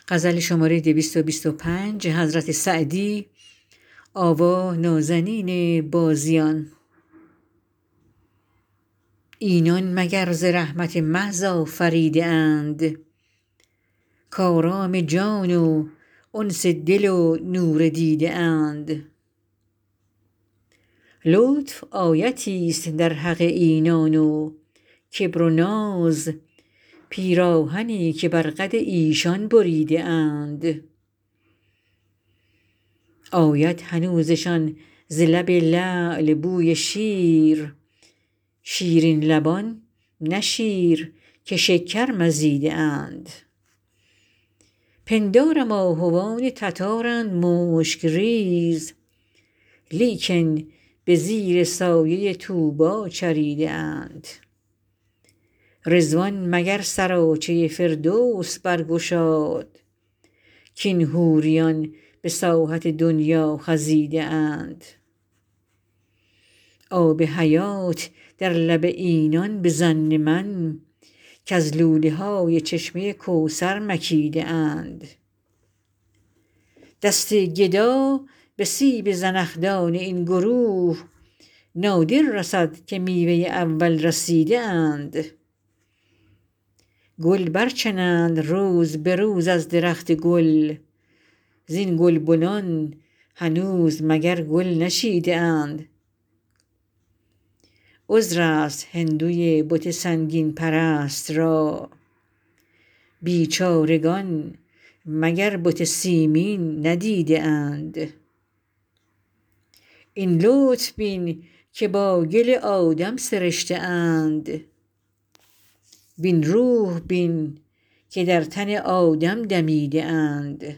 حضرت سعدی آوا نازنین بازیان. اینان مگر ز رحمت محض آفریده اند، کآرام جان و انس دل و نور دیده اند. لطف آیتیست در حق اینان و کبر و ناز پیراهنی که بر قد ایشان بریده اند. آید هنوزشان ز لب لعل بوی شیر، شیرین لبان نه شیر که شکر مزیده اند. پندارم آهوان تتارند مشک ریز، لیکن به زیر سایه طوبی چریده اند. رضوان مگر سراچه فردوس برگشاد، کاین حوریان به ساحت دنیا خزیده اند. آب حیات در لب اینان به ظن من، کز لوله های چشمه کوثر مکیده اند. دست گدا به سیب زنخدان این گروه، نادر رسد که میوه اول رسیده اند. گل برچنند روز به روز از درخت گل، زین گلبنان هنوز مگر گل نچیده اند. عذرست هندوی بت سنگین پرست را، بیچارگان مگر بت سیمین ندیده اند. این لطف بین که با گل آدم سرشته اند، وین روح بین که در تن آدم دمیده اند.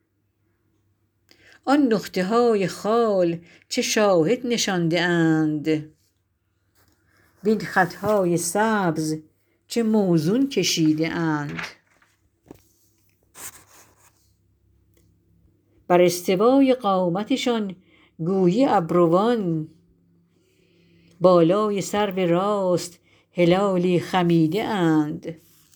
آن نقطه های خال چه شاهد نشانده اند، وین خط های سبز چه موزون کشیده اند. بر استوای قامتشان گویی ابروان، بالای سرو راست هلالی خمیده اند.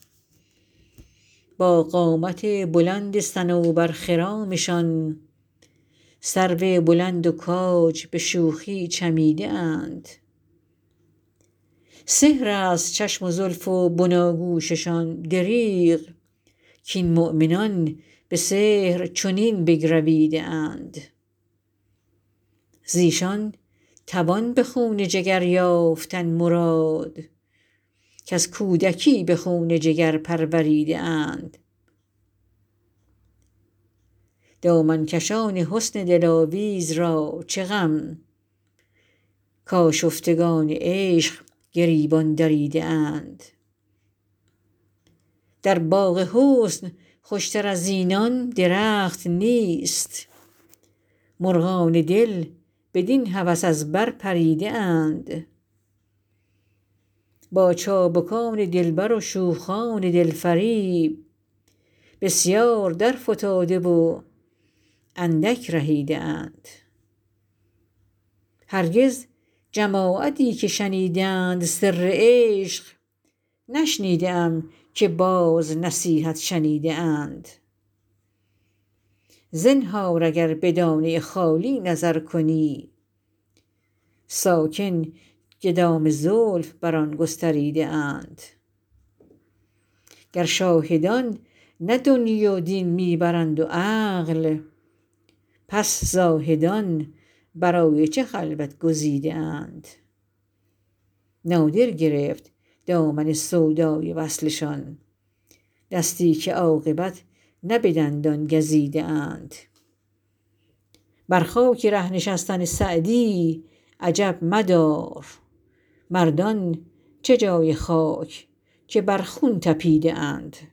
با قامت بلند صنوبرخرامشان، سرو بلند و کاج به شوخی چمیده اند. سحرست چشم و زلف و بناگوششان دریغ، کاین مؤمنان به سحر چنین بگرویده اند. زیشان توان به خون جگر یافتن مراد، کز کودکی به خون جگر پروریده اند. دامن کشان حسن دلاویز را چه غم، کآشفتگان عشق گریبان دریده اند. در باغ حسن خوشتر از اینان درخت نیست، مرغان دل بدین هوس از بر پریده اند. با چابکان دلبر و شوخان دلفریب، بسیار درفتاده و اندک رهیده اند. هرگز جماعتی که شنیدند سر عشق، نشنیده ام که باز نصیحت شنیده اند. زنهار اگر به دانه خالی نظر کنی، ساکن که دام زلف بر آن گستریده اند. گر شاهدان نه دنیی و دین می برند و عقل، پس زاهدان برای چه خلوت گزیده اند. نادر گرفت دامن سودای وصلشان، دستی که عاقبت نه به دندان گزیده اند. بر خاک ره نشستن سعدی عجب مدار، مردان چه جای خاک که بر خون تپیده اند.